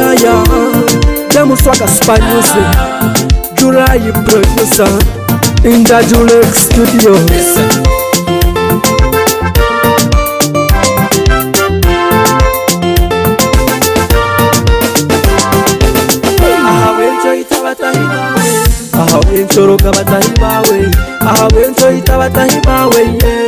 Fire, Demo Swagger Spy Music, July producer, in the Julex studio. Choroga batahi bawe, ahawencho itabatahi bawe,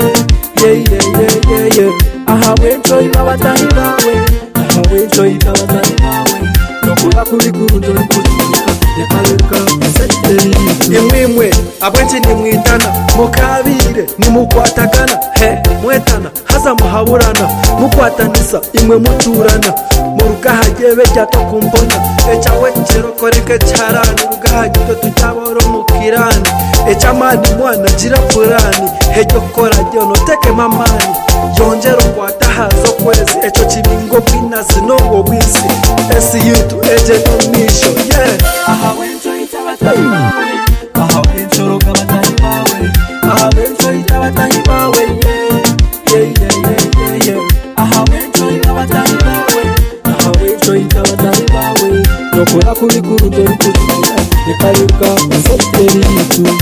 ahawencho itabatahi bawe, ahawencho itabatahi bawe, nokora kubikuru ndori kutuka, yakaruka seteri. Imwimwe abwenche ni mwitana, mukabire ni mukwatakana, mwetana haza muhaburana, mukwatanisa imwe muturana, murugahagebe jyato kumbonya, echawe cherokoreke charani, rugahagito tutaboro mukirani, echamani mwana jira purani, hejo kora jono teke mamani, yonjero kwatahazo kwezi, echo chibingo binazi nongo wisi, esi yutu eje nomisho, ahawencho itabatahi bawe, ahawencho roga batahi bawe, ahawencho itabatahi bawe, ahawencho itabatahi bawe, ahawencho itabatahi bawe, nokora kubikuru ndori kutuka, yakaruka seteri yitu.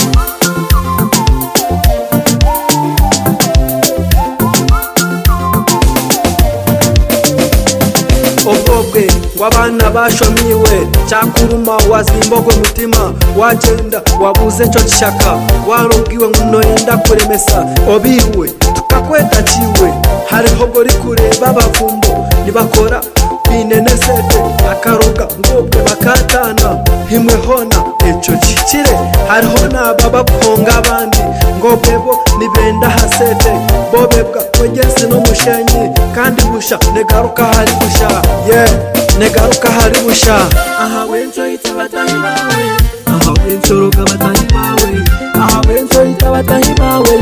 Obobwe wabana bashomiwe cyakuruma wazimbogo mutima wagenda wabuze cyo kishaka warubwiwe nguno yenda kuremesa obiwe tukakweta ciwe hariho gori kureba abavumbo nibakora binenesete akaruga ngobwe bakatana himwe hona eco kikire hariho nababa konga abandi ngobwebo nibenda hasete bobebwa wegese no mushenyi kandi busha negaruka hari busha negaruka hari busha ahawencho itabatahi bawe ahawencho roga batahi bawe ahawencho itabatahi bawe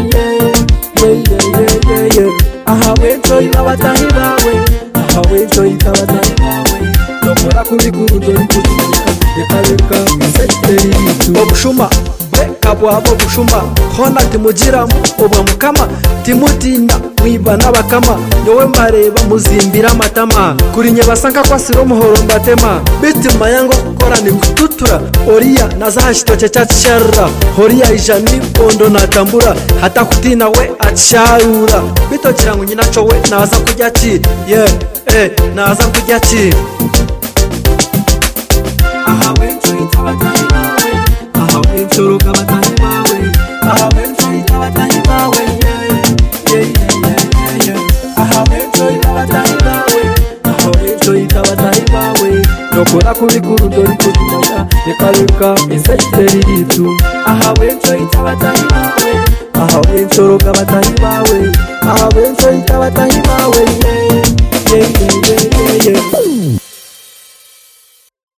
ahawencho itabatahi bawe ahawencho itabatahi bawe nokora kubikuru ndori kutuka yakaruka seteri yitu. Obushuma kabwabo bushuma hona timugiramu obwa mukama timutinda mwiba n'abakama nyowe mbareba muzimbira amatama kuri nye basanka kwasiro muhoro mbatema bitima yango gukora ni kututura oriya nazahashitoke cyacharra horiya ijani bondo natambura hata kutina we acharura bitokira ngo nyinaco we naza kujya ki naza kujya ki ahawencho itabatahi bawe ahawencho roga batahi bawe ahawencho itabatahi bawe ahawencho itabatahi bawe ahawencho itabatahi bawe nokora kubikuru ndori kutuka yakaruka seteri yitu. Ahawencho itabatahi bawe ahawencho roga batahi bawe ahawencho itabatahi bawe